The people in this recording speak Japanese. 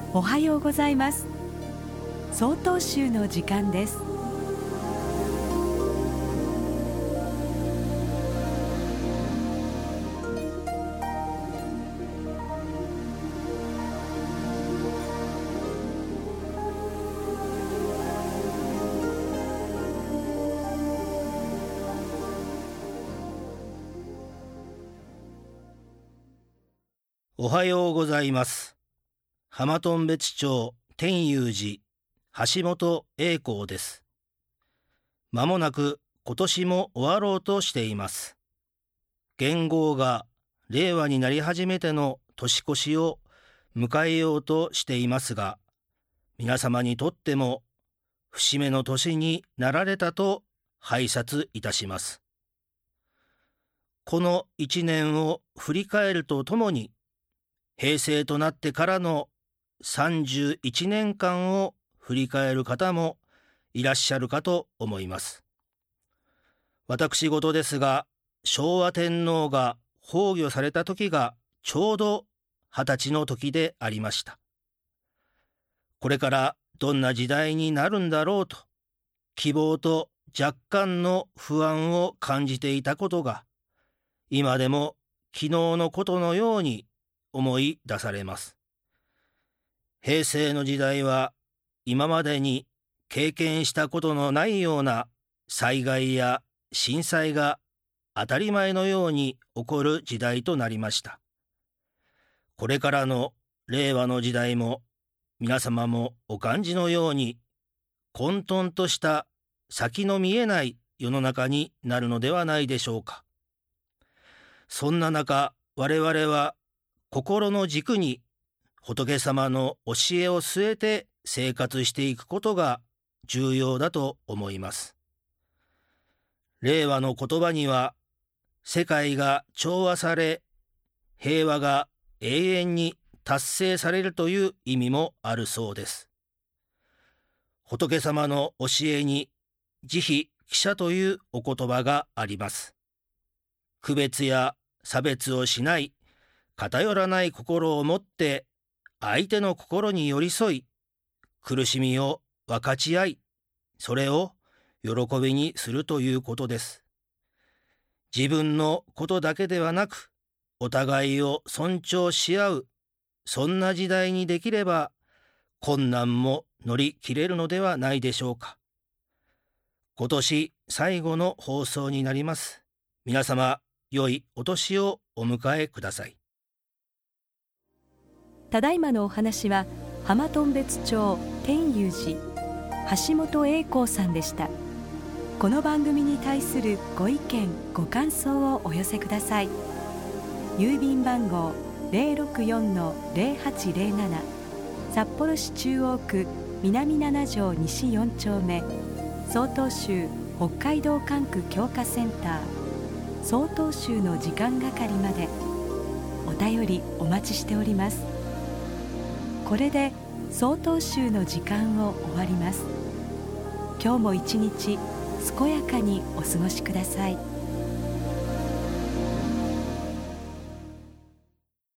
おはようございます。曹洞宗の時間です。 おはようございます。浜頓別町天涌寺橋本栄光です。まもなく今年も終わろうとしています。元号が令和になり始めての年越しを迎えようとしていますが、皆様にとっても節目の年になられたと拝察いたします。この一年を振り返るとともに、平成となってからの31年間を振り返る方もいらっしゃるかと思います。私事ですが、昭和天皇が崩御された時がちょうど20歳の時でありました。これからどんな時代になるんだろうと、希望と若干の不安を感じていたことが、今でも昨日のことのように思い出されます。平成の時代は今までに経験したことのないような災害や震災が当たり前のように起こる時代となりました。これからの令和の時代も皆様もお感じのように混沌とした先の見えない世の中になるのではないでしょうか。そんな中、我々は心の軸に仏様の教えを据えて生活していくことが重要だと思います。令和の言葉には、世界が調和され、平和が永遠に達成されるという意味もあるそうです。仏様の教えに慈悲喜捨というお言葉があります。区別や差別をしない偏らない心を持って相手の心に寄り添い、苦しみを分かち合い、それを喜びにするということです。自分のことだけではなく、お互いを尊重し合う、そんな時代にできれば困難も乗り切れるのではないでしょうか。今年最後の放送になります。皆様、良いお年をお迎えください。 ただいまのお話は浜頓別町天涌寺橋本栄光さんでした。この番組に対するご意見ご感想をお寄せください。郵便番号 064-0807 札幌市中央区南7条西4丁目曹洞宗北海道管区強化センター曹洞宗の時間係まで。お便りお待ちしております。これで曹洞宗の時間を終わります。今日も一日健やかにお過ごしください。